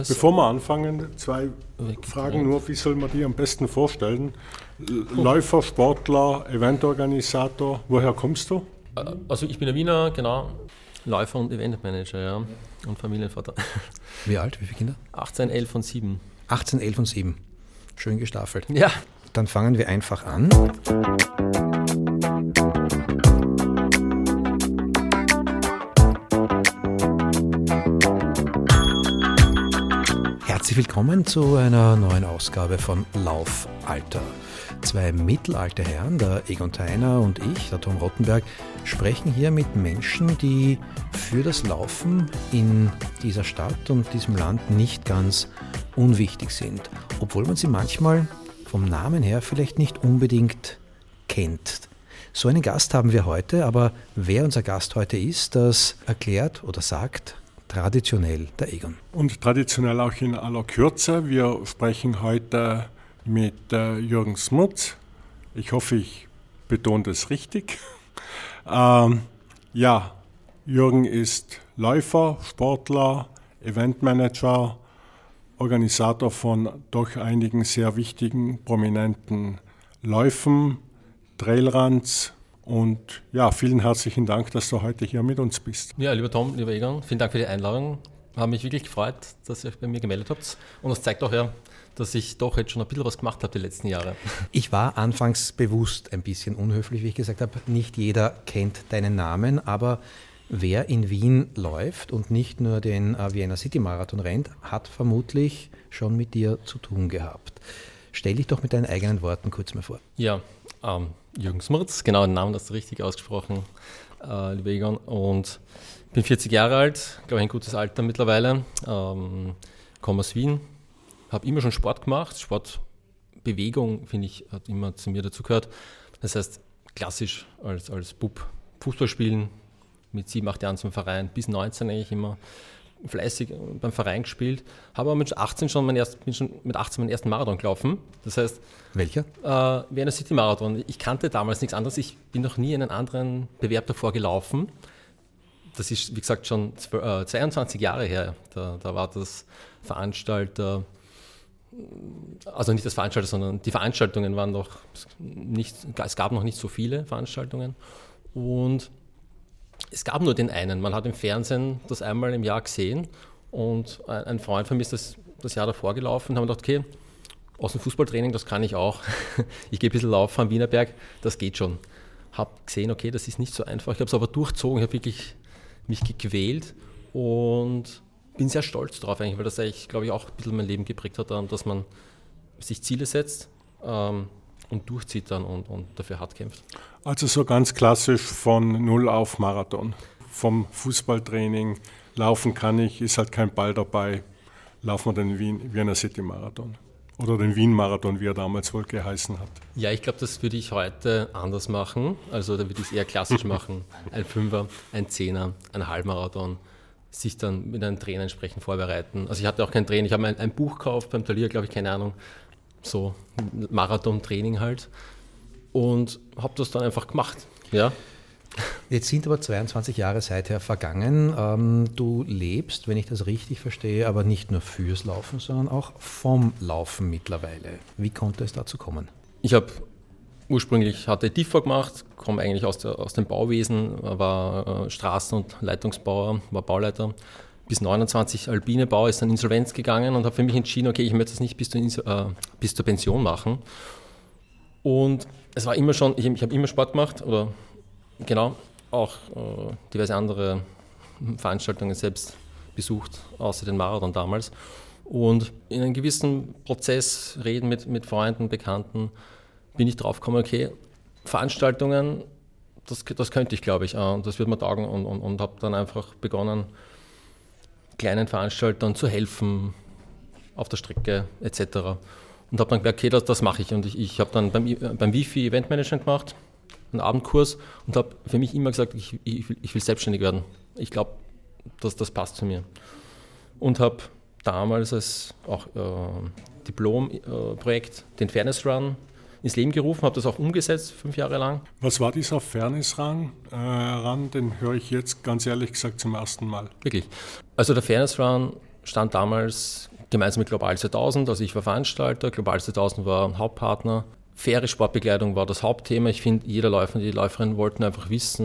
Bevor wir anfangen, 2 Fragen nur. Wie soll man die am besten vorstellen? Läufer, Sportler, Eventorganisator. Woher kommst du? Also ich bin ein Wiener, genau. Läufer und Eventmanager, ja. Und Familienvater. Wie alt? Wie viele Kinder? 18, 11 und 7. 18, 11 und 7. Schön gestaffelt. Ja. Dann fangen wir einfach an. Herzlich willkommen zu einer neuen Ausgabe von Laufalter. 2 mittelalte Herren, der Egon Theiner und ich, der Tom Rottenberg, sprechen hier mit Menschen, die für das Laufen in dieser Stadt und diesem Land nicht ganz unwichtig sind, obwohl man sie manchmal vom Namen her vielleicht nicht unbedingt kennt. So einen Gast haben wir heute, aber wer unser Gast heute ist, das erklärt oder sagt traditionell der Egon. Und traditionell auch in aller Kürze. Wir sprechen heute mit Jürgen Smrz. Ich hoffe, ich betone das richtig. Jürgen ist Läufer, Sportler, Eventmanager, Organisator von doch einigen sehr wichtigen, prominenten Läufen, Trailruns. Und ja, vielen herzlichen Dank, dass du heute hier mit uns bist. Ja, lieber Tom, lieber Egon, vielen Dank für die Einladung. Habe mich wirklich gefreut, dass ihr euch bei mir gemeldet habt. Und das zeigt auch ja, dass ich doch jetzt schon ein bisschen was gemacht habe die letzten Jahre. Ich war anfangs bewusst ein bisschen unhöflich, wie ich gesagt habe. Nicht jeder kennt deinen Namen, aber wer in Wien läuft und nicht nur den Vienna City Marathon rennt, hat vermutlich schon mit dir zu tun gehabt. Stell dich doch mit deinen eigenen Worten kurz mal vor. Ja, Jürgen Smrz, genau den Namen hast du richtig ausgesprochen, lieber Egon. Und ich bin 40 Jahre alt, glaube ich ein gutes Alter mittlerweile, komme aus Wien, habe immer schon Sport gemacht. Sportbewegung, finde ich, hat immer zu mir dazugehört. Das heißt, klassisch als Bub Fußball spielen, mit 7, 8 Jahren zum Verein, bis 19 eigentlich immer fleißig beim Verein gespielt. Habe aber mit 18 bin schon mit 18 meinen ersten Marathon gelaufen. Das heißt, welcher? Vienna City Marathon. Ich kannte damals nichts anderes. Ich bin noch nie einen anderen Bewerb davor gelaufen. Das ist, wie gesagt, schon 22 Jahre her. Da war das Veranstalter, also nicht das Veranstalter, sondern die Veranstaltungen waren noch nicht, es gab noch nicht so viele Veranstaltungen. Und es gab nur den einen. Man hat im Fernsehen das einmal im Jahr gesehen und ein Freund von mir ist das Jahr davor gelaufen und haben gedacht, okay, aus dem Fußballtraining, das kann ich auch. Ich gehe ein bisschen laufen am Wienerberg, das geht schon. Habe gesehen, okay, das ist nicht so einfach. Ich habe es aber durchzogen, ich habe wirklich mich gequält und bin sehr stolz drauf eigentlich, weil das eigentlich, glaube ich, auch ein bisschen mein Leben geprägt hat, dass man sich Ziele setzt und durchzieht dann und dafür hart kämpft. Also so ganz klassisch von Null auf Marathon. Vom Fußballtraining, laufen kann ich, ist halt kein Ball dabei, laufen wir den Vienna City Marathon. Oder den Wien-Marathon, wie er damals wohl geheißen hat. Ja, ich glaube, das würde ich heute anders machen. Also da würde ich es eher klassisch machen. Ein 5er, ein 10er, ein Halbmarathon. Sich dann mit einem Trainer entsprechend vorbereiten. Also ich hatte auch kein Training. Ich habe ein Buch gekauft beim Thalia, glaube ich, keine Ahnung. So Marathon-Training halt. Und habe das dann einfach gemacht. Ja. Jetzt sind aber 22 Jahre seither vergangen. Du lebst, wenn ich das richtig verstehe, aber nicht nur fürs Laufen, sondern auch vom Laufen mittlerweile. Wie konnte es dazu kommen? Ich habe ursprünglich TIFA gemacht, komme eigentlich aus dem Bauwesen, war Straßen- und Leitungsbauer, war Bauleiter. Bis 29 alpine Bau, ist dann Insolvenz gegangen und habe für mich entschieden, okay, ich möchte das nicht bis zur Pension machen. Und es war immer schon, ich habe immer Sport gemacht oder genau, auch diverse andere Veranstaltungen selbst besucht, außer den Marathon damals. Und in einem gewissen Prozess, Reden mit Freunden, Bekannten, bin ich drauf gekommen, okay, Veranstaltungen, das könnte ich, glaube ich, das wird mir taugen und habe dann einfach begonnen, kleinen Veranstaltern zu helfen, auf der Strecke etc. Und habe dann gemerkt, okay, das mache ich. Und ich habe dann beim Wifi Eventmanagement gemacht, einen Abendkurs und habe für mich immer gesagt, ich will selbstständig werden. Ich glaube, das passt zu mir. Und habe damals als auch Diplomprojekt den Fairness Run ins Leben gerufen, habe das auch umgesetzt, 5 Jahre lang. Was war dieser Fairness Run? Den höre ich jetzt ganz ehrlich gesagt zum ersten Mal. Wirklich. Also der Fairness Run stand damals gemeinsam mit Global 2000, also ich war Veranstalter, Global 2000 war Hauptpartner. Faire Sportbekleidung war das Hauptthema. Ich finde, jeder Läufer und die Läuferin wollten einfach wissen,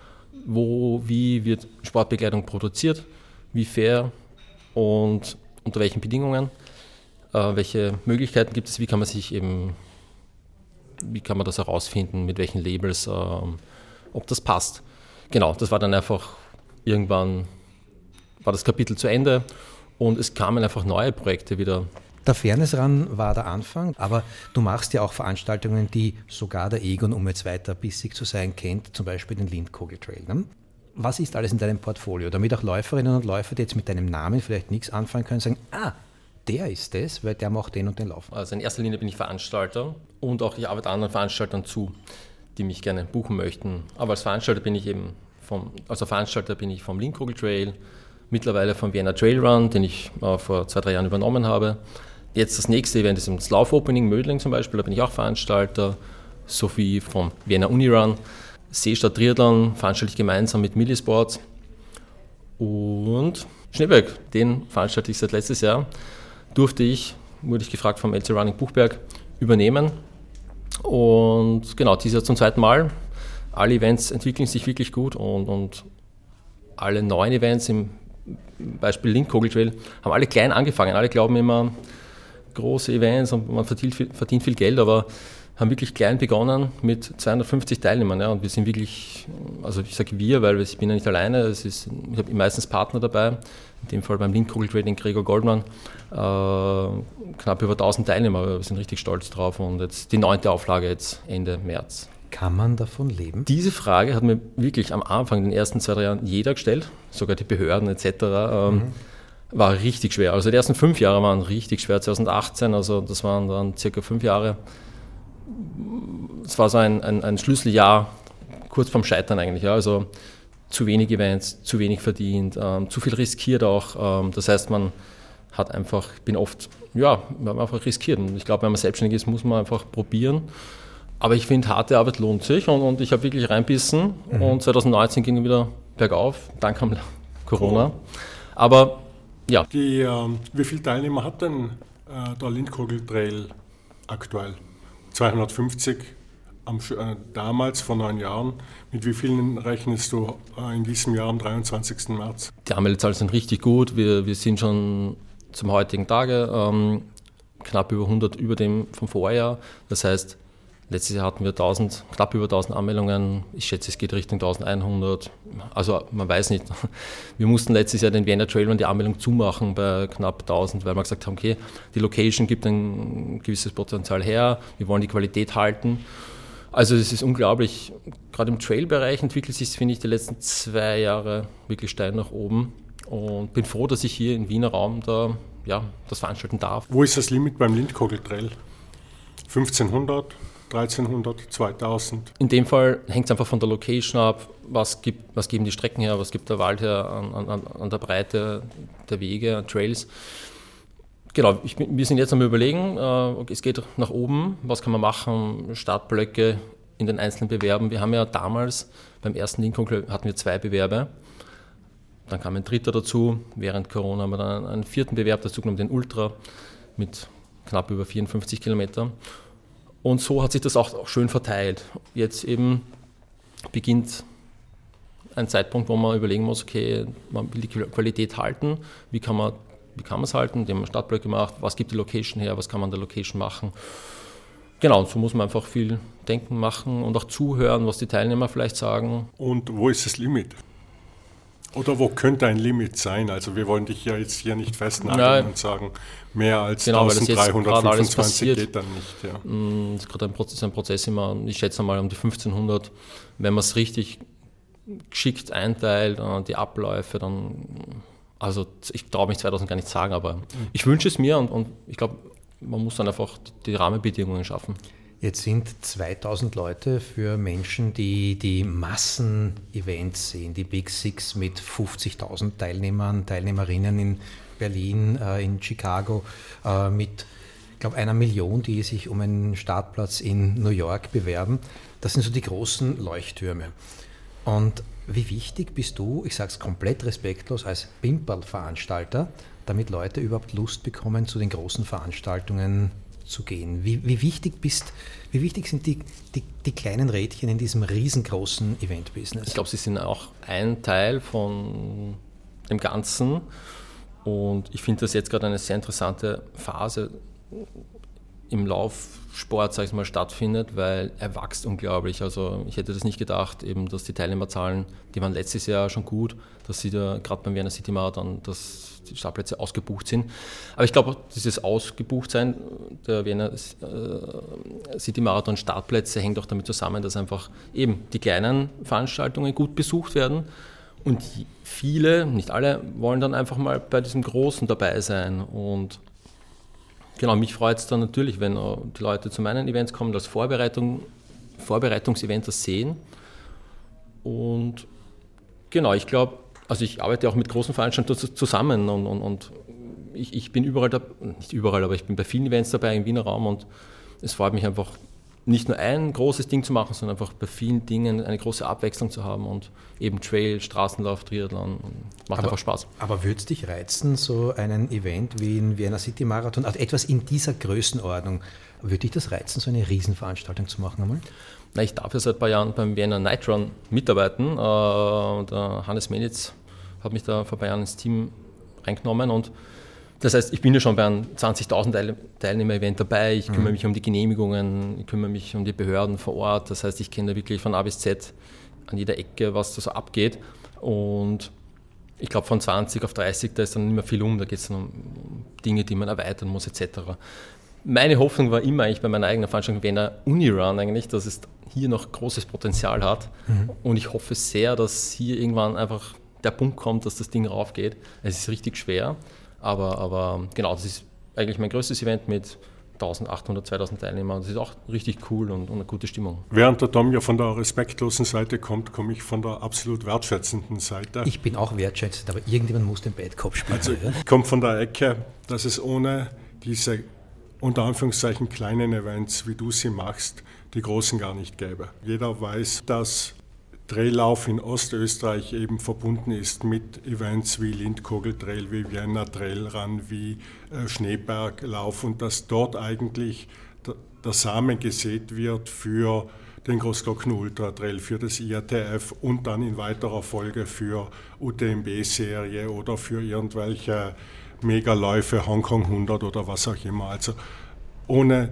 wie wird Sportbekleidung produziert, wie fair und unter welchen Bedingungen, welche Möglichkeiten gibt es, wie kann man das herausfinden, mit welchen Labels, ob das passt. Genau, das war dann einfach, irgendwann war das Kapitel zu Ende und es kamen einfach neue Projekte wieder. Der Fairness Run war der Anfang, aber du machst ja auch Veranstaltungen, die sogar der Egon, um jetzt weiter bissig zu sein, kennt, zum Beispiel den Lindkogel-Trail. Ne? Was ist alles in deinem Portfolio, damit auch Läuferinnen und Läufer, die jetzt mit deinem Namen vielleicht nichts anfangen können, sagen, der ist das, weil der macht den und den Lauf. Also in erster Linie bin ich Veranstalter und auch ich arbeite anderen Veranstaltern zu, die mich gerne buchen möchten. Aber als Veranstalter bin ich vom Lindkogel-Trail, mittlerweile vom Vienna Trail Run, den ich vor 2-3 Jahren übernommen habe. Jetzt das nächste Event ist das Lauf-Opening Mödling zum Beispiel, da bin ich auch Veranstalter, sowie vom Vienna Uni-Run. Seestadt Triathlon veranstalte ich gemeinsam mit Millisports. Und Schneeberg, den veranstalte ich seit letztes Jahr, wurde ich gefragt vom LC Running Buchberg, übernehmen. Und genau, dieses Jahr zum 2. Mal. Alle Events entwickeln sich wirklich gut und alle neuen Events, im Beispiel Lindkogel Trail, haben alle klein angefangen. Alle glauben immer, große Events und man verdient viel Geld, aber haben wirklich klein begonnen mit 250 Teilnehmern. Ja, und wir sind wirklich, also ich sage wir, weil ich bin ja nicht alleine, ich habe meistens Partner dabei, in dem Fall beim Lindkogel Trail den Gregor Goldmann, knapp über 1000 Teilnehmer, wir sind richtig stolz drauf und jetzt die 9. Auflage jetzt Ende März. Kann man davon leben? Diese Frage hat mir wirklich am Anfang, in den ersten 2-3 Jahren, jeder gestellt, sogar die Behörden etc., war richtig schwer. Also die ersten 5 Jahre waren richtig schwer, 2018, also das waren dann circa 5 Jahre. Es war so ein Schlüsseljahr, kurz vorm Scheitern eigentlich. Ja. Also zu wenig Events, zu wenig verdient, zu viel riskiert auch. Das heißt, man hat einfach, wir haben einfach riskiert. Und ich glaube, wenn man selbstständig ist, muss man einfach probieren. Aber ich finde, harte Arbeit lohnt sich und ich habe wirklich reinbissen. Und 2019 ging es wieder bergauf, dann kam Corona. Aber ja. Wie viele Teilnehmer hat denn der Lindkogel Trail aktuell? 250 damals vor 9 Jahren. Mit wie vielen rechnest du in diesem Jahr am 23. März? Die Anmeldezahlen sind richtig gut. Wir sind schon zum heutigen Tage knapp über 100 über dem vom Vorjahr. Das heißt, letztes Jahr hatten wir knapp über 1000 Anmeldungen. Ich schätze, es geht Richtung 1100. Also man weiß nicht. Wir mussten letztes Jahr den Vienna Trail Run die Anmeldung zumachen bei knapp 1000, weil wir gesagt haben, okay, die Location gibt ein gewisses Potenzial her. Wir wollen die Qualität halten. Also es ist unglaublich. Gerade im Trail-Bereich entwickelt sich, finde ich, die letzten 2 Jahre wirklich steil nach oben. Und bin froh, dass ich hier im Wiener Raum das veranstalten darf. Wo ist das Limit beim Lindkogel Trail? 1500? 1300, 2000. In dem Fall hängt es einfach von der Location ab, was geben die Strecken her, was gibt der Wald her an der Breite der Wege, Trails. Genau, wir sind jetzt am Überlegen, es geht nach oben, was kann man machen, Startblöcke in den einzelnen Bewerben. Wir haben ja damals, beim ersten Lindkogel hatten wir 2 Bewerbe, dann kam ein 3. dazu, während Corona haben wir dann einen 4. Bewerb dazu genommen, den Ultra mit knapp über 54 Kilometer. Und so hat sich das auch schön verteilt. Jetzt eben beginnt ein Zeitpunkt, wo man überlegen muss, okay, man will die Qualität halten, wie kann man es halten, indem man Startblöcke gemacht, was gibt die Location her, was kann man an der Location machen. Genau, und so muss man einfach viel denken, machen und auch zuhören, was die Teilnehmer vielleicht sagen. Und wo ist das Limit? Oder wo könnte ein Limit sein? Also wir wollen dich ja jetzt hier nicht festnageln und sagen, mehr als 1325 geht dann nicht. Ja. Das ist gerade ein Prozess immer, ich schätze mal um die 1500, wenn man es richtig geschickt einteilt, die Abläufe, dann, also ich traue mich 2000 gar nicht sagen, aber ich wünsche es mir und ich glaube, man muss dann einfach die Rahmenbedingungen schaffen. Jetzt sind 2000 Leute für Menschen, die Massen-Events sehen, die Big Six mit 50.000 Teilnehmern, Teilnehmerinnen in Berlin, in Chicago, mit, ich glaube, 1 Million, die sich um einen Startplatz in New York bewerben. Das sind so die großen Leuchttürme. Und Wie wichtig bist du, ich sage es komplett respektlos, als Pimperl-Veranstalter, damit Leute überhaupt Lust bekommen, zu den großen Veranstaltungen zu gehen? Wie wichtig sind die kleinen Rädchen in diesem riesengroßen Event-Business? Ich glaube, sie sind auch ein Teil von dem Ganzen und ich finde das jetzt gerade eine sehr interessante Phase im Laufsport, sage ich mal, stattfindet, weil er wächst unglaublich. Also ich hätte das nicht gedacht, eben, dass die Teilnehmerzahlen, die waren letztes Jahr schon gut, dass sie da gerade beim Vienna City Marathon, dass die Startplätze ausgebucht sind. Aber ich glaube, dieses Ausgebuchtsein der Vienna City Marathon Startplätze hängt auch damit zusammen, dass einfach eben die kleinen Veranstaltungen gut besucht werden und viele, nicht alle, wollen dann einfach mal bei diesem Großen dabei sein. Und genau, mich freut es dann natürlich, wenn die Leute zu meinen Events kommen, als Vorbereitungsevent das sehen. Und genau, ich glaube, also ich arbeite auch mit großen Veranstaltern zusammen und ich bin nicht überall, aber ich bin bei vielen Events dabei im Wiener Raum und es freut mich einfach, nicht nur ein großes Ding zu machen, sondern einfach bei vielen Dingen eine große Abwechslung zu haben und eben Trail, Straßenlauf, Triathlon, macht einfach Spaß. Aber würde es dich reizen, so einen Event wie ein Vienna City Marathon, also etwas in dieser Größenordnung, würde dich das reizen, so eine Riesenveranstaltung zu machen einmal? Na, ich darf ja seit ein paar Jahren beim Vienna Night Run mitarbeiten. Der Hannes Menitz hat mich da vor ein paar Jahren ins Team reingenommen und das heißt, ich bin ja schon bei einem 20.000 Teilnehmer-Event dabei, ich kümmere mich um die Genehmigungen, ich kümmere mich um die Behörden vor Ort, das heißt, ich kenne da wirklich von A bis Z an jeder Ecke, was da so abgeht und ich glaube von 20 auf 30, da ist dann nicht mehr viel da geht es dann um Dinge, die man erweitern muss etc. Meine Hoffnung war immer eigentlich bei meiner eigenen Veranstaltung Vienna Unirun eigentlich, dass es hier noch großes Potenzial hat und ich hoffe sehr, dass hier irgendwann einfach der Punkt kommt, dass das Ding raufgeht. Es ist richtig schwer. Aber genau, das ist eigentlich mein größtes Event mit 1.800, 2.000 Teilnehmern. Das ist auch richtig cool und eine gute Stimmung. Während der Tom ja von der respektlosen Seite kommt, komme ich von der absolut wertschätzenden Seite. Ich bin auch wertschätzend, aber irgendjemand muss den Bad Cop spielen. Also ich komme von der Ecke, dass es ohne diese unter Anführungszeichen kleinen Events, wie du sie machst, die großen gar nicht gäbe. Jeder weiß, dass Traillauf in Ostösterreich eben verbunden ist mit Events wie Lindkogel-Trail, wie Vienna Trailrun, wie Schneeberglauf und dass dort eigentlich der Samen gesät wird für den Großglockner Ultra Trail, für das IATF und dann in weiterer Folge für UTMB-Serie oder für irgendwelche Megaläufe, Hongkong 100 oder was auch immer. Also ohne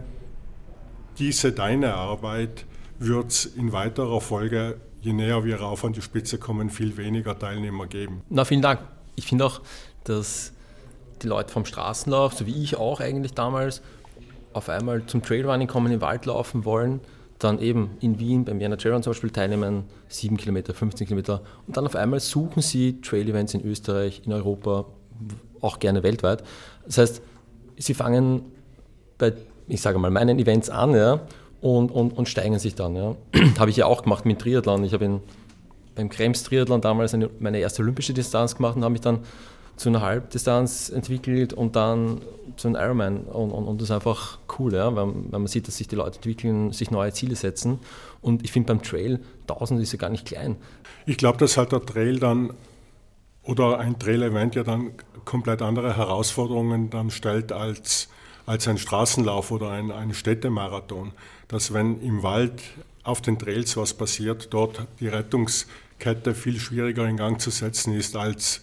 deine Arbeit wird es in weiterer Folge, je näher wir rauf an die Spitze kommen, viel weniger Teilnehmer geben. Na, vielen Dank. Ich finde auch, dass die Leute vom Straßenlauf, so wie ich auch eigentlich damals, auf einmal zum Trailrunning kommen, im Wald laufen wollen, dann eben in Wien beim Vienna Trailrun zum Beispiel teilnehmen, 7 Kilometer, 15 Kilometer und dann auf einmal suchen sie Trail-Events in Österreich, in Europa, auch gerne weltweit. Das heißt, sie fangen bei, ich sage mal, meinen Events an, ja, und steigern sich dann. Ja. Habe ich ja auch gemacht mit Triathlon. Ich habe beim Krems-Triathlon damals meine erste olympische Distanz gemacht und habe mich dann zu einer Halbdistanz entwickelt und dann zu einem Ironman. Und das ist einfach cool, ja, weil man sieht, dass sich die Leute entwickeln, sich neue Ziele setzen. Und ich finde beim Trail, 1000 ist ja gar nicht klein. Ich glaube, dass halt der Trail dann oder ein Trail-Event ja dann komplett andere Herausforderungen dann stellt als ein Straßenlauf oder ein Städtemarathon. Dass wenn im Wald auf den Trails was passiert, dort die Rettungskette viel schwieriger in Gang zu setzen ist als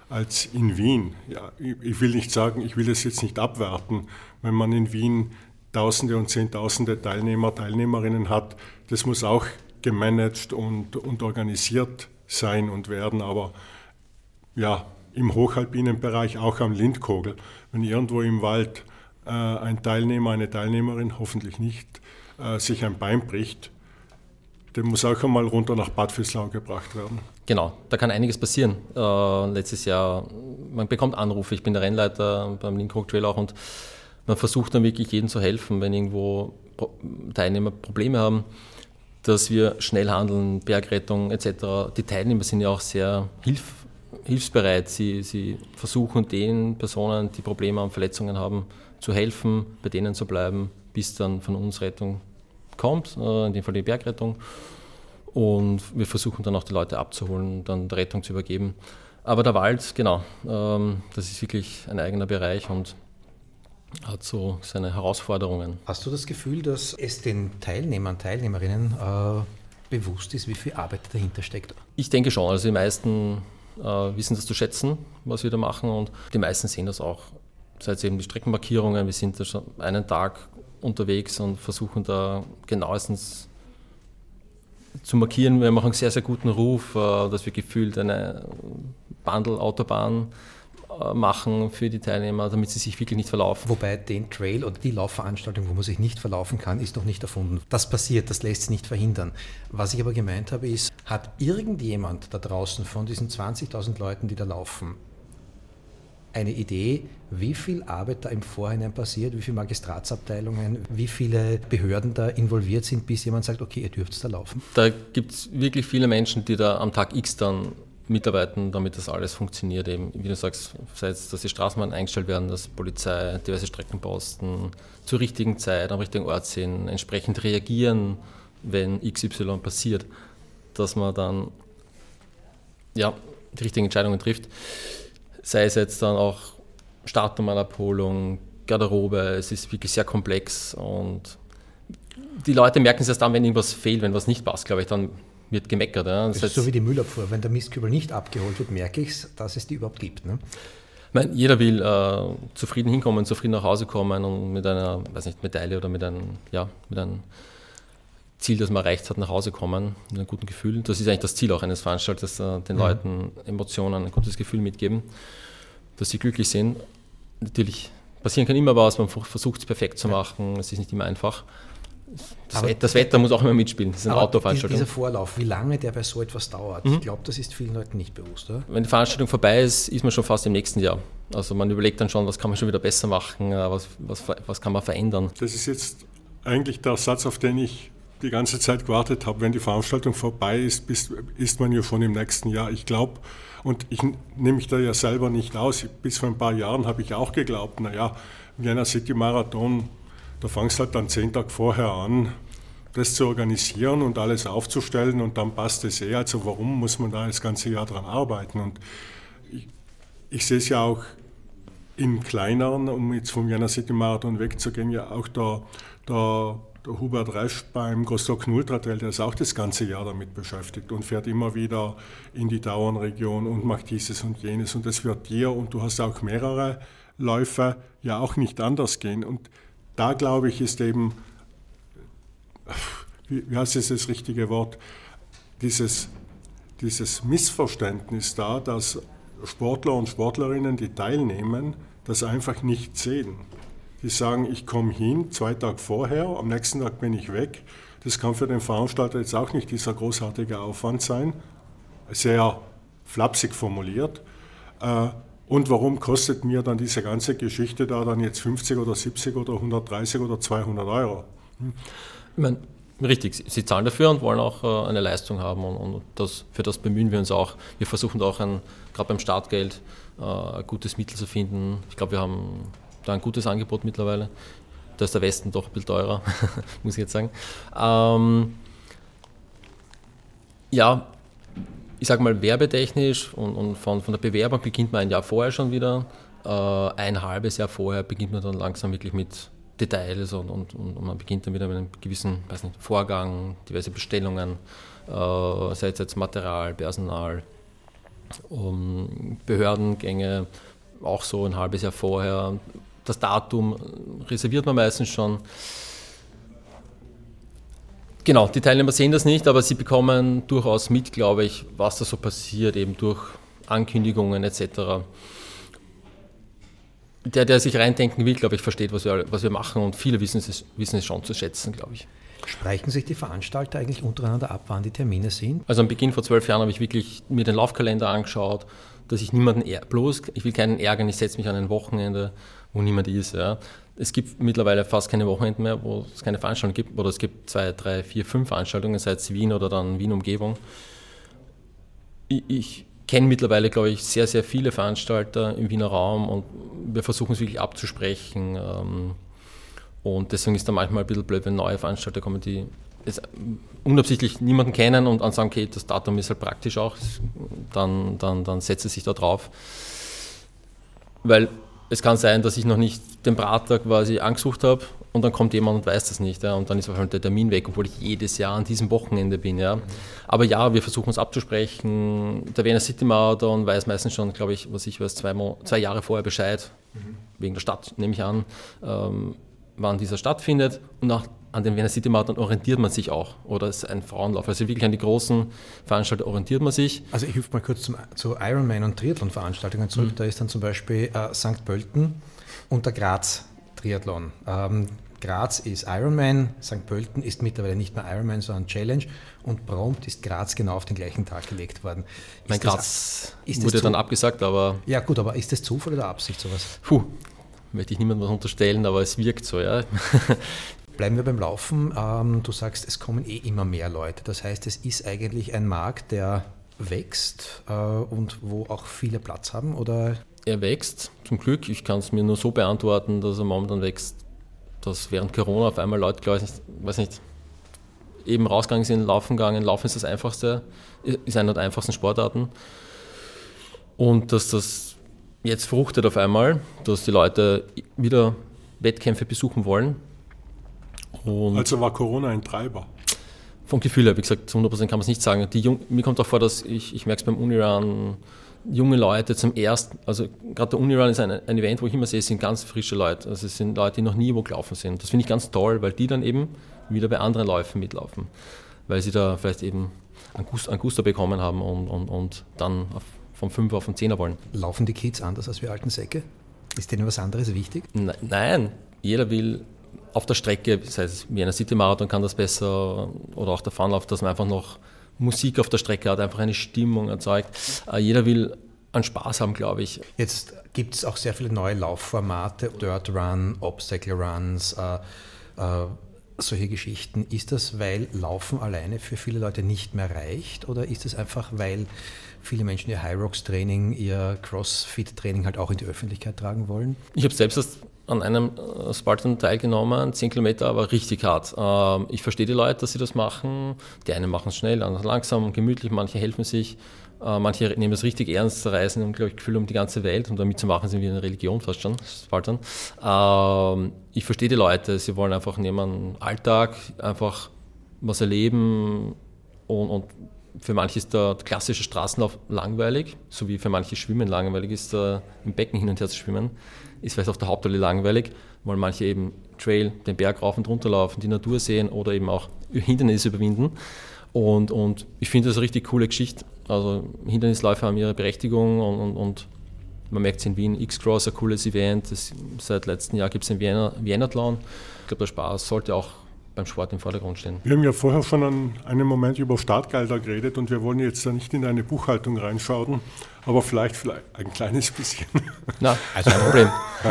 in Wien. Ja, ich will nicht sagen, ich will das jetzt nicht abwerten, wenn man in Wien Tausende und Zehntausende Teilnehmerinnen hat, das muss auch gemanagt und organisiert sein und werden, aber ja, im hochalpinen Bereich, auch am Lindkogel, wenn irgendwo im Wald ein Teilnehmer, eine Teilnehmerin, hoffentlich nicht, sich ein Bein bricht, der muss auch einmal runter nach Bad Vöslau gebracht werden. Genau, da kann einiges passieren. Letztes Jahr, man bekommt Anrufe, ich bin der Rennleiter beim Lindkogel Trail auch und man versucht dann wirklich jedem zu helfen, wenn irgendwo Teilnehmer Probleme haben, dass wir schnell handeln, Bergrettung etc. Die Teilnehmer sind ja auch sehr hilfsbereit. Sie versuchen den Personen, die Probleme haben, Verletzungen haben, zu helfen, bei denen zu bleiben, bis dann von uns Rettung kommt, in dem Fall die Bergrettung. Und wir versuchen dann auch die Leute abzuholen, dann der Rettung zu übergeben. Aber der Wald, genau, das ist wirklich ein eigener Bereich und hat so seine Herausforderungen. Hast du das Gefühl, dass es den Teilnehmern, Teilnehmerinnen bewusst ist, wie viel Arbeit dahinter steckt? Ich denke schon. Also die meisten wissen das zu schätzen, was wir da machen, und die meisten sehen das auch. Sei es eben die Streckenmarkierungen, wir sind da schon einen Tag unterwegs und versuchen da genauestens zu markieren. Wir machen einen sehr, sehr guten Ruf, dass wir gefühlt eine Bandel-Autobahn machen für die Teilnehmer, damit sie sich wirklich nicht verlaufen. Wobei den Trail oder die Laufveranstaltung, wo man sich nicht verlaufen kann, ist noch nicht erfunden. Das passiert, das lässt sich nicht verhindern. Was ich aber gemeint habe ist, hat irgendjemand da draußen von diesen 20.000 Leuten, die da laufen, eine Idee, wie viel Arbeit da im Vorhinein passiert, wie viele Magistratsabteilungen, wie viele Behörden da involviert sind, bis jemand sagt, okay, ihr dürft da laufen? Da gibt es wirklich viele Menschen, die da am Tag X dann mitarbeiten, damit das alles funktioniert. Eben, wie du sagst, sei es, dass die Straßenbahnen eingestellt werden, dass Polizei, diverse Streckenposten zur richtigen Zeit am richtigen Ort sind, entsprechend reagieren, wenn XY passiert, dass man dann die richtigen Entscheidungen trifft. Sei es jetzt dann auch Startnummernabholung, Garderobe, es ist wirklich sehr komplex und die Leute merken es erst dann, wenn irgendwas fehlt, wenn was nicht passt, glaube ich, dann wird gemeckert. Ja. Das ist so wie die Müllabfuhr, wenn der Mistkübel nicht abgeholt wird, merke ich es, dass es die überhaupt gibt. Ne? Ich meine, jeder will zufrieden hinkommen, zufrieden nach Hause kommen und mit einer, Medaille oder mit einem Ziel, das man erreicht hat, nach Hause kommen, mit einem guten Gefühl. Das ist eigentlich das Ziel auch eines Veranstalters, den Leuten Emotionen, ein gutes Gefühl mitgeben, dass sie glücklich sind. Natürlich passieren kann immer was, man versucht es perfekt zu machen, es ist nicht immer einfach. Das Wetter muss auch immer mitspielen, das ist eine Outdoor-Veranstaltung. Dieser Vorlauf, wie lange der bei so etwas dauert, ich glaube, das ist vielen Leuten nicht bewusst, oder? Wenn die Veranstaltung vorbei ist, ist man schon fast im nächsten Jahr. Also man überlegt dann schon, was kann man schon wieder besser machen, was kann man verändern. Das ist jetzt eigentlich der Satz, auf den ich die ganze Zeit gewartet habe. Wenn die Veranstaltung vorbei ist, ist man ja schon im nächsten Jahr. Ich glaube, und ich nehme mich da ja selber nicht aus, bis vor ein paar Jahren habe ich auch geglaubt, Vienna City Marathon, da fangst halt dann 10 Tage vorher an, das zu organisieren und alles aufzustellen und dann passt es eh. Also warum muss man da das ganze Jahr dran arbeiten? Und ich sehe es ja auch in kleineren, um jetzt vom Vienna City Marathon wegzugehen, ja auch der Hubert Resch beim Glostock Ultra Trail, der ist auch das ganze Jahr damit beschäftigt und fährt immer wieder in die Dauernregion und macht dieses und jenes. Und das wird dir, und du hast auch mehrere Läufe, ja auch nicht anders gehen. Und da, glaube ich, ist eben, wie heißt es das richtige Wort, dieses Missverständnis da, dass Sportler und Sportlerinnen, die teilnehmen, das einfach nicht sehen. Die sagen, ich komme hin, 2 Tage vorher, am nächsten Tag bin ich weg. Das kann für den Veranstalter jetzt auch nicht dieser großartige Aufwand sein, sehr flapsig formuliert. Und warum kostet mir dann diese ganze Geschichte da dann jetzt 50 oder 70 oder 130 oder 200 Euro? Ich meine, richtig, sie zahlen dafür und wollen auch eine Leistung haben und für das bemühen wir uns auch. Wir versuchen auch gerade beim Startgeld ein gutes Mittel zu finden. Ich glaube, wir haben da ein gutes Angebot mittlerweile. Da ist der Westen doch ein bisschen teurer, muss ich jetzt sagen. Ich sage mal werbetechnisch und von der Bewerbung beginnt man ein Jahr vorher schon wieder. Ein halbes Jahr vorher beginnt man dann langsam wirklich mit Details und man beginnt dann wieder mit einem gewissen Vorgang, diverse Bestellungen, sei es jetzt Material, Personal, Behördengänge, auch so ein halbes Jahr vorher. Das Datum reserviert man meistens schon. Genau, die Teilnehmer sehen das nicht, aber sie bekommen durchaus mit, glaube ich, was da so passiert, eben durch Ankündigungen etc. Der sich reindenken will, glaube ich, versteht, was wir machen, und viele wissen es schon zu schätzen, glaube ich. Sprechen sich die Veranstalter eigentlich untereinander ab, wann die Termine sind? Also am Beginn vor 12 Jahren habe ich wirklich mir den Laufkalender angeschaut, dass ich niemanden ich will keinen ärgern, ich setze mich an ein Wochenende, wo niemand ist. Ja. Es gibt mittlerweile fast keine Wochenenden mehr, wo es keine Veranstaltung gibt, oder es gibt 2, 3, 4, 5 Veranstaltungen, sei es Wien oder dann Wien-Umgebung. Ich kenne mittlerweile, glaube ich, sehr, sehr viele Veranstalter im Wiener Raum und wir versuchen es wirklich abzusprechen. Und deswegen ist da manchmal ein bisschen blöd, wenn neue Veranstalter kommen, die jetzt unabsichtlich niemanden kennen und dann sagen, okay, das Datum ist halt praktisch auch, dann setze ich sich da drauf. Weil es kann sein, dass ich noch nicht den Prater quasi angesucht habe und dann kommt jemand und weiß das nicht. Ja, und dann ist wahrscheinlich der Termin weg, obwohl ich jedes Jahr an diesem Wochenende bin. Ja. Aber ja, wir versuchen uns abzusprechen. Der Wiener City Marathon weiß meistens schon, glaube ich, 2 Jahre vorher Bescheid, wegen der Stadt, nehme ich an, wann dieser stattfindet. Und auch an den Wiener City Marathon orientiert man sich auch. Oder es ist ein Frauenlauf. Also wirklich an die großen Veranstaltungen orientiert man sich. Also ich hüpfe mal kurz zu Ironman- und Triathlon-Veranstaltungen zurück. Da ist dann zum Beispiel St. Pölten und der Graz-Triathlon. Graz ist Ironman, St. Pölten ist mittlerweile nicht mehr Ironman, sondern Challenge und prompt ist Graz genau auf den gleichen Tag gelegt worden. Graz wurde dann abgesagt, aber... Ja gut, aber ist das Zufall oder Absicht sowas? Möchte ich niemandem was unterstellen, aber es wirkt so, ja. Bleiben wir beim Laufen. Du sagst, es kommen immer mehr Leute. Das heißt, es ist eigentlich ein Markt, der wächst und wo auch viele Platz haben, oder? Er wächst, zum Glück. Ich kann es mir nur so beantworten, dass er momentan wächst, dass während Corona auf einmal Leute, glaube ich, eben rausgegangen sind, laufen gegangen. Laufen ist das Einfachste, ist einer der einfachsten Sportarten. Und dass das jetzt fruchtet auf einmal, dass die Leute wieder Wettkämpfe besuchen wollen. Und also war Corona ein Treiber? Vom Gefühl her, wie gesagt, zu 100% kann man es nicht sagen. Mir kommt auch vor, dass ich merke es beim Unirun, junge Leute zum ersten, also gerade der Unirun ist ein Event, wo ich immer sehe, es sind ganz frische Leute. Also es sind Leute, die noch nie wo gelaufen sind. Das finde ich ganz toll, weil die dann eben wieder bei anderen Läufen mitlaufen. Weil sie da vielleicht eben einen Gusto bekommen haben und dann vom 5er auf den 10er wollen. Laufen die Kids anders als wir alten Säcke? Ist denen was anderes wichtig? Nein, jeder will auf der Strecke, sei es Wiener City Marathon kann das besser oder auch der Funlauf, dass man einfach noch Musik auf der Strecke hat, einfach eine Stimmung erzeugt. Jeder will einen Spaß haben, glaube ich. Jetzt gibt es auch sehr viele neue Laufformate, Dirt Run, Obstacle Runs, solche Geschichten. Ist das, weil Laufen alleine für viele Leute nicht mehr reicht oder ist es einfach, weil viele Menschen ihr High-Rocks-Training, ihr Crossfit-Training halt auch in die Öffentlichkeit tragen wollen? Ich habe selbst an einem Spartan teilgenommen, 10 Kilometer, aber richtig hart. Ich verstehe die Leute, dass sie das machen. Die einen machen es schnell, andere langsam, gemütlich, manche helfen sich. Manche nehmen es richtig ernst, reisen und, glaube ich, Gefühl um die ganze Welt und damit zu machen sind wie eine Religion fast schon, Spartan. Ich verstehe die Leute, sie wollen einfach neben einem Alltag einfach was erleben und für manche ist der klassische Straßenlauf langweilig, so wie für manche Schwimmen langweilig ist, im Becken hin und her zu schwimmen. Ist vielleicht auf der Hauptallee langweilig, weil manche eben Trail, den Berg rauf und runter laufen, die Natur sehen oder eben auch Hindernisse überwinden. Und ich finde das eine richtig coole Geschichte. Also Hindernisläufer haben ihre Berechtigung und man merkt es in Wien, X-Cross, ein cooles Event. Seit letztem Jahr gibt es den Vienathlon. Ich glaube, der Spaß sollte auch beim Sport im Vordergrund stehen. Wir haben ja vorher schon an einem Moment über Startgelder geredet und wir wollen jetzt da nicht in deine Buchhaltung reinschauen, aber vielleicht ein kleines bisschen. Na, also kein Problem.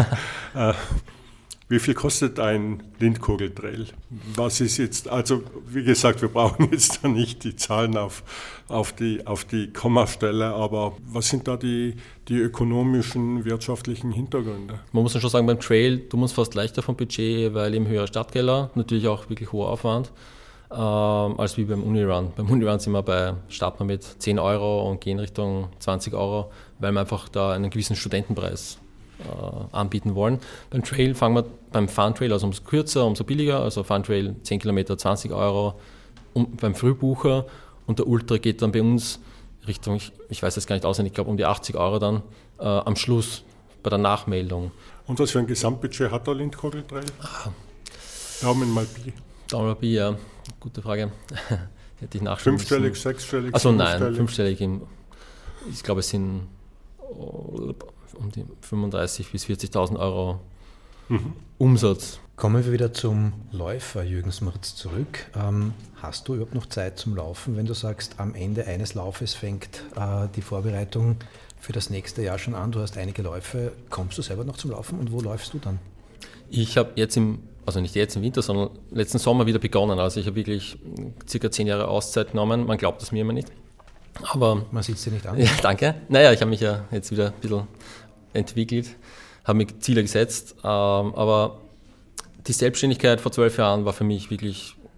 Wie viel kostet ein Lindkogel-Trail? Was ist jetzt, also wie gesagt, wir brauchen jetzt da nicht die Zahlen auf die Kommastelle, aber was sind da die ökonomischen, wirtschaftlichen Hintergründe? Man muss dann schon sagen, beim Trail tun wir uns fast leichter vom Budget, weil eben höhere Startgelder, natürlich auch wirklich hoher Aufwand, als wie beim Unirun. Beim Unirun starten wir mit 10 Euro und gehen Richtung 20 Euro, weil wir einfach da einen gewissen Studentenpreis anbieten wollen. Beim Trail fangen wir beim Fun Trail, also umso kürzer, umso billiger, also Fun Trail 10 Kilometer 20 Euro und beim Frühbucher und der Ultra geht dann bei uns Richtung, ich weiß das gar nicht auswendig, ich glaube um die 80 Euro dann am Schluss bei der Nachmeldung. Und was für ein Gesamtbudget hat der Lindkogel-Trail? Daumen mal Pi. Daumen mal Pi, ja, gute Frage. Hätte ich nachschauen müssen. 5-stellig, 6-stellig? Also nein, 5-stellig. Ich glaube, es sind um die 35.000 bis 40.000 Euro Umsatz. Kommen wir wieder zum Läufer Jürgen Smrz zurück. Hast du überhaupt noch Zeit zum Laufen, wenn du sagst, am Ende eines Laufes fängt die Vorbereitung für das nächste Jahr schon an? Du hast einige Läufe. Kommst du selber noch zum Laufen und wo läufst du dann? Ich habe jetzt nicht jetzt im Winter, sondern letzten Sommer wieder begonnen. Also ich habe wirklich circa 10 Jahre Auszeit genommen. Man glaubt es mir immer nicht. Aber man sieht es dir nicht an. Ja, danke. Naja, ich habe mich ja jetzt wieder ein bisschen entwickelt, habe mir Ziele gesetzt, aber die Selbstständigkeit vor 12 Jahren war für mich wirklich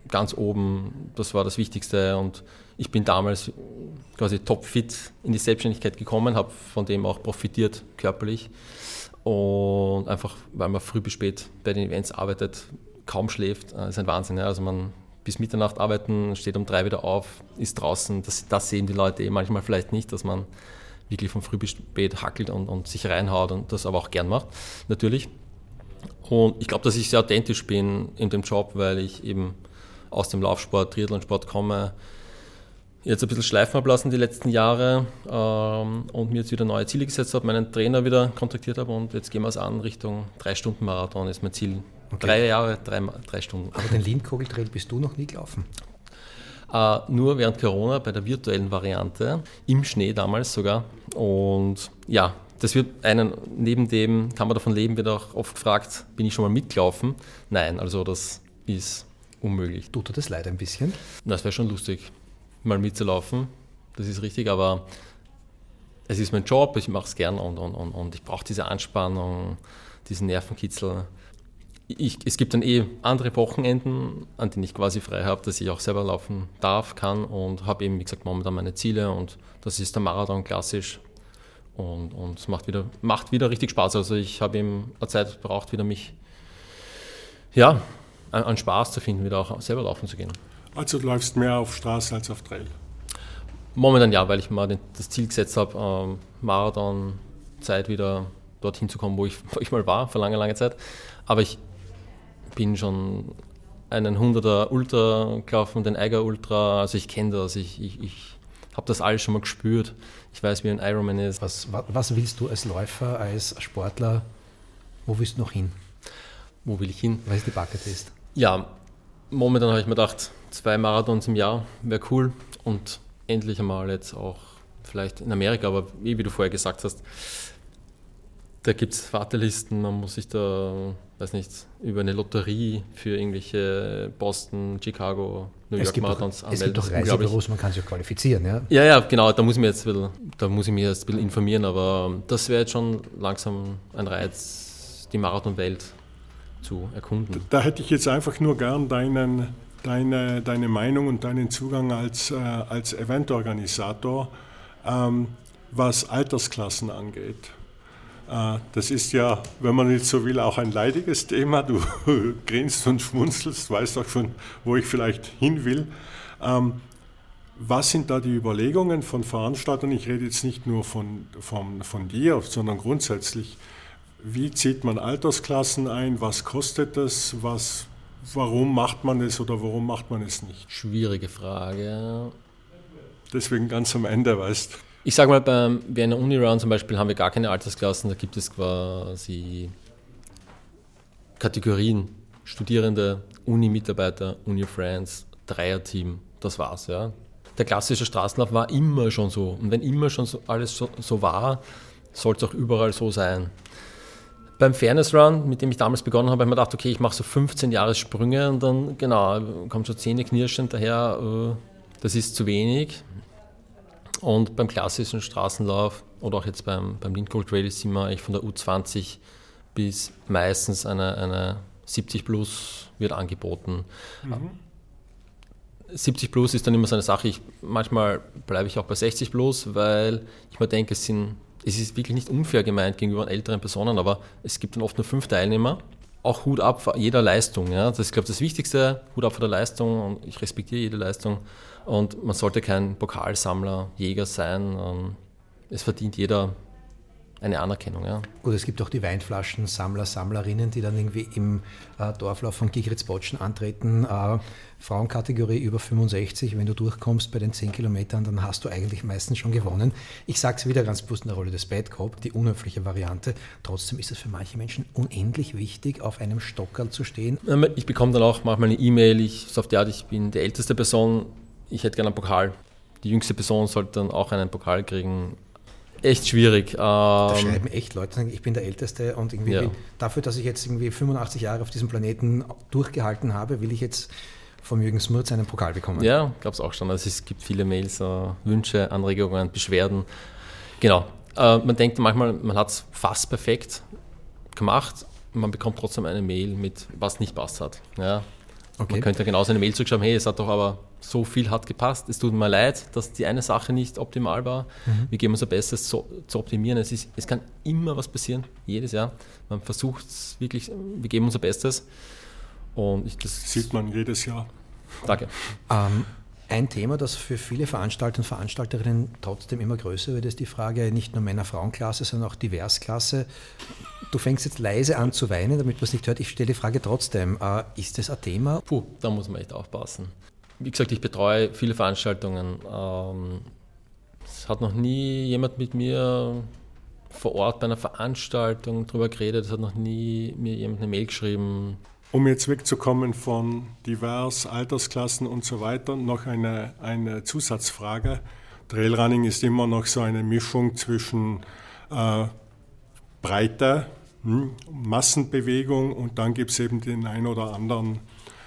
ganz oben, das war das Wichtigste und ich bin damals quasi topfit in die Selbstständigkeit gekommen, habe von dem auch profitiert körperlich und einfach, weil man früh bis spät bei den Events arbeitet, kaum schläft, ist ein Wahnsinn. Ja? Also man bis Mitternacht arbeiten, steht um 3 wieder auf, ist draußen, das sehen die Leute manchmal vielleicht nicht, dass man wirklich von früh bis spät hackelt und sich reinhaut und das aber auch gern macht, natürlich. Und ich glaube, dass ich sehr authentisch bin in dem Job, weil ich eben aus dem Laufsport, Triathlonsport komme, jetzt ein bisschen schleifen habe lassen die letzten Jahre und mir jetzt wieder neue Ziele gesetzt habe, meinen Trainer wieder kontaktiert habe und jetzt gehen wir es an Richtung 3-Stunden-Marathon ist mein Ziel. Okay. 3 Jahre, 3 Stunden. Aber den Lindkogel-Trail bist du noch nie gelaufen? Nur während Corona bei der virtuellen Variante, im Schnee damals sogar. Und ja, das wird neben dem, kann man davon leben, wird auch oft gefragt, bin ich schon mal mitgelaufen? Nein, also das ist unmöglich. Tut dir das leid ein bisschen? Das wäre schon lustig, mal mitzulaufen, das ist richtig, aber es ist mein Job, ich mache es gern und ich brauche diese Anspannung, diesen Nervenkitzel. Es gibt dann andere Wochenenden, an denen ich quasi frei habe, dass ich auch selber laufen darf, kann und habe eben, wie gesagt, momentan meine Ziele und das ist der Marathon klassisch und es macht wieder richtig Spaß. Also ich habe eben eine Zeit gebraucht, wieder mich an Spaß zu finden, wieder auch selber laufen zu gehen. Also du läufst mehr auf Straße als auf Trail? Momentan ja, weil ich mal das Ziel gesetzt habe, Marathon-Zeit wieder dorthin zu kommen, wo ich mal war, vor langer Zeit. Aber ich bin schon einen 100er Ultra gelaufen, den Eiger Ultra, also ich kenne das, ich habe das alles schon mal gespürt. Ich weiß, wie ein Ironman ist. Was willst du als Läufer, als Sportler, wo willst du noch hin? Wo will ich hin? Was ist die Bucketlist? Ja, momentan habe ich mir gedacht, 2 Marathons im Jahr wäre cool und endlich einmal jetzt auch vielleicht in Amerika, aber wie du vorher gesagt hast, da gibt es Wartelisten, man muss sich da, weiß nicht, über eine Lotterie für irgendwelche Boston, Chicago, New York Marathons anmelden. Es gibt doch Reisebüros, man kann sich qualifizieren, ja? Ja, genau, da muss ich mich jetzt ein bisschen informieren, aber das wäre jetzt schon langsam ein Reiz, die Marathonwelt zu erkunden. Da hätte ich jetzt einfach nur gern deine Meinung und deinen Zugang als Eventorganisator, was Altersklassen angeht. Das ist ja, wenn man nicht so will, auch ein leidiges Thema. Du grinst und schmunzelst, weißt auch schon, wo ich vielleicht hin will. Was sind da die Überlegungen von Veranstaltern? Ich rede jetzt nicht nur von dir, sondern grundsätzlich. Wie zieht man Altersklassen ein? Was kostet das? Warum macht man es oder warum macht man es nicht? Schwierige Frage. Deswegen ganz am Ende, weißt du. Ich sage mal, bei einer Uni-Round zum Beispiel haben wir gar keine Altersklassen, da gibt es quasi Kategorien, Studierende, Uni-Mitarbeiter, Uni-Friends, Dreierteam, das war's. Ja. Der klassische Straßenlauf war immer schon so und wenn immer schon alles so war, soll es auch überall so sein. Beim Fairness Run, mit dem ich damals begonnen habe, habe ich mir gedacht, okay, ich mache so 15 Jahressprünge und dann, kommt schon Zähneknirschend daher, das ist zu wenig. Und beim klassischen Straßenlauf oder auch jetzt beim Lindkogel Trail sind wir eigentlich von der U20 bis meistens eine 70 plus wird angeboten. 70 plus ist dann immer so eine Sache, manchmal bleibe ich auch bei 60 plus, weil ich mir denke, es ist wirklich nicht unfair gemeint gegenüber älteren Personen, aber es gibt dann oft nur 5 Teilnehmer. Auch Hut ab vor jeder Leistung. Ja. Das ist, glaube ich, das Wichtigste, Hut ab vor der Leistung und ich respektiere jede Leistung. Und man sollte kein Pokalsammler, Jäger sein. Es verdient jeder eine Anerkennung. Ja. Gut, es gibt auch die Weinflaschen-Sammler, Sammlerinnen, die dann irgendwie im Dorflauf von Gigritz-Botschen antreten. Frauenkategorie über 65, wenn du durchkommst bei den 10 Kilometern, dann hast du eigentlich meistens schon gewonnen. Ich sage es wieder ganz bewusst in der Rolle des Bad Cop, die unhöfliche Variante. Trotzdem ist es für manche Menschen unendlich wichtig, auf einem Stockerl zu stehen. Ich bekomme dann auch manchmal eine E-Mail, ich bin die älteste Person, ich hätte gerne einen Pokal. Die jüngste Person sollte dann auch einen Pokal kriegen. Echt schwierig. Da schreiben echt Leute, ich bin der Älteste und irgendwie dafür, dass ich jetzt irgendwie 85 Jahre auf diesem Planeten durchgehalten habe, will ich jetzt vom Jürgen Smurz einen Pokal bekommen. Ja, ich glaube es auch schon. Also es gibt viele Mails, Wünsche, Anregungen, Beschwerden. Genau. Man denkt manchmal, man hat es fast perfekt gemacht, man bekommt trotzdem eine Mail mit, was nicht passt hat. Ja. Okay. Man könnte genauso eine Mail zurückschreiben, hey, es hat doch aber so viel hat gepasst, es tut mir leid, dass die eine Sache nicht optimal war. Wir geben unser Bestes zu optimieren. Es kann immer was passieren, jedes Jahr. Man versucht es wirklich, wir geben unser Bestes. Und das sieht man jedes Jahr. Danke. Ein Thema, das für viele Veranstalter und Veranstalterinnen trotzdem immer größer wird, ist die Frage nicht nur Männer-Frauen-Klasse, sondern auch Divers-Klasse. Du fängst jetzt leise an zu weinen, damit man es nicht hört. Ich stelle die Frage trotzdem, ist das ein Thema? Da muss man echt aufpassen. Wie gesagt, ich betreue viele Veranstaltungen. Es hat noch nie jemand mit mir vor Ort bei einer Veranstaltung darüber geredet, es hat noch nie mir jemand eine Mail geschrieben. Um jetzt wegzukommen von divers, Altersklassen und so weiter, noch eine Zusatzfrage. Trailrunning ist immer noch so eine Mischung zwischen Breite, Massenbewegung und dann gibt es eben den ein oder anderen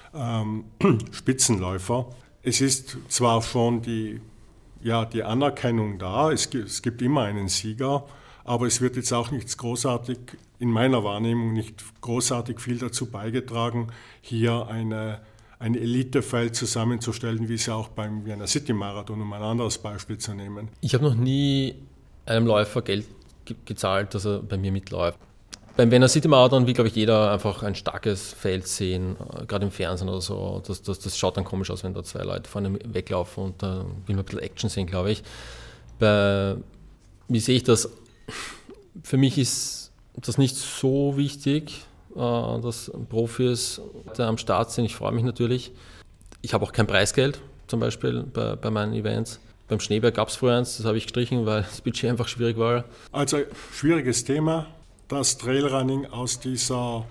Spitzenläufer. Es ist zwar schon die Anerkennung da, es gibt immer einen Sieger, aber es wird jetzt auch nichts großartig, in meiner Wahrnehmung nicht großartig viel dazu beigetragen, hier ein Elitefeld zusammenzustellen, wie es ja auch beim Vienna City Marathon, um ein anderes Beispiel zu nehmen. Ich habe noch nie einem Läufer Geld gezahlt, dass er bei mir mitläuft. Beim Vienna City Marathon will, glaube ich, jeder einfach ein starkes Feld sehen, gerade im Fernsehen oder so. Das schaut dann komisch aus, wenn da zwei Leute vorne weglaufen und da will man ein bisschen Action sehen, glaube ich. Wie sehe ich das? Für mich ist das nicht so wichtig, dass Profis am Start sind. Ich freue mich natürlich. Ich habe auch kein Preisgeld, zum Beispiel bei meinen Events. Beim Schneeberg gab es früher eins, das habe ich gestrichen, weil das Budget einfach schwierig war. Also schwieriges Thema, dass Trailrunning aus dieser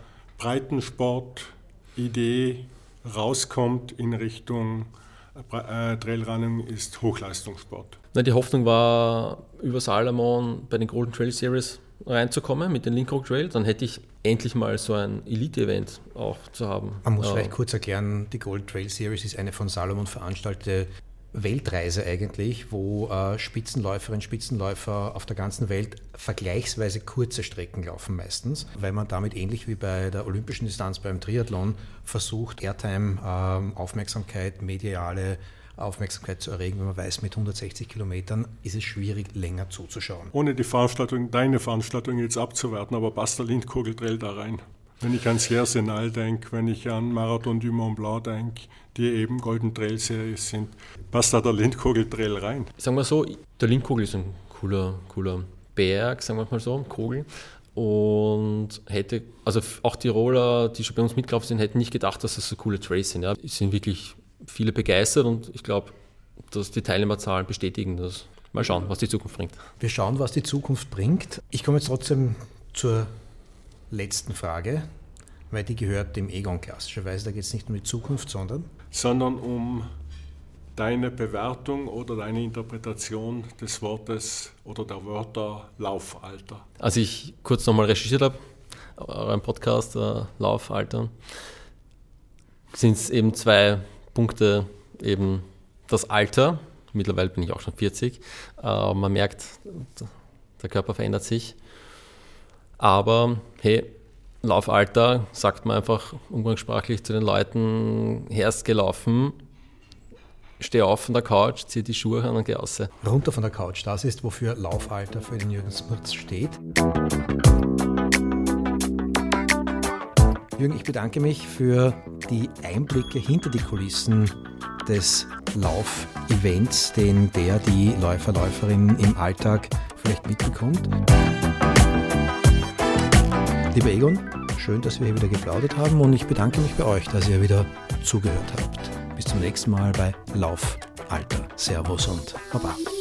Breitensport-Idee rauskommt in Richtung Trailrunning ist Hochleistungssport. Die Hoffnung war, über Salomon bei den Golden Trail Series reinzukommen mit den Lynchrook Trail. Dann hätte ich endlich mal so ein Elite-Event auch zu haben. Man muss vielleicht kurz erklären, die Golden Trail Series ist eine von Salomon veranstaltete Weltreise eigentlich, wo Spitzenläuferinnen und Spitzenläufer auf der ganzen Welt vergleichsweise kurze Strecken laufen meistens, weil man damit ähnlich wie bei der olympischen Distanz beim Triathlon versucht, Airtime, Aufmerksamkeit, mediale Aufmerksamkeit zu erregen, wenn man weiß, mit 160 Kilometern ist es schwierig, länger zuzuschauen. Ohne deine Veranstaltung jetzt abzuwerten, aber passt der Lindkogel-Trail da rein? Wenn ich an Sierre Senal denke, wenn ich an Marathon du Mont Blanc denke, die eben Golden Trail Series sind, passt da der Lindkogel-Trail rein? Sagen wir so, der Lindkogel ist ein cooler Berg, sagen wir mal so, ein Kogel. Und auch Tiroler, die schon bei uns mitgelaufen sind, hätten nicht gedacht, dass das so coole Trails sind. Ja. Es sind wirklich viele begeistert und ich glaube, dass die Teilnehmerzahlen bestätigen das. Mal schauen, was die Zukunft bringt. Wir schauen, was die Zukunft bringt. Ich komme jetzt trotzdem zur letzten Frage, weil die gehört dem Egon klassischerweise. Da geht es nicht um die Zukunft, sondern um deine Bewertung oder deine Interpretation des Wortes oder der Wörter Laufalter. Als ich kurz nochmal recherchiert habe, euren Podcast Laufalter, sind es eben 2 Punkte, eben das Alter. Mittlerweile bin ich auch schon 40. Man merkt, der Körper verändert sich. Aber hey, Laufalter, sagt man einfach umgangssprachlich zu den Leuten, erst gelaufen, steh auf von der Couch, zieh die Schuhe an und geh raus. Runter von der Couch, das ist, wofür Laufalter für den Jürgen Smirz steht. Jürgen, ich bedanke mich für die Einblicke hinter die Kulissen des Laufevents, den die Läufer, Läuferin im Alltag vielleicht mitbekommt. Lieber Egon, schön, dass wir hier wieder geplaudert haben und ich bedanke mich bei euch, dass ihr wieder zugehört habt. Bis zum nächsten Mal bei Laufalter. Servus und Baba.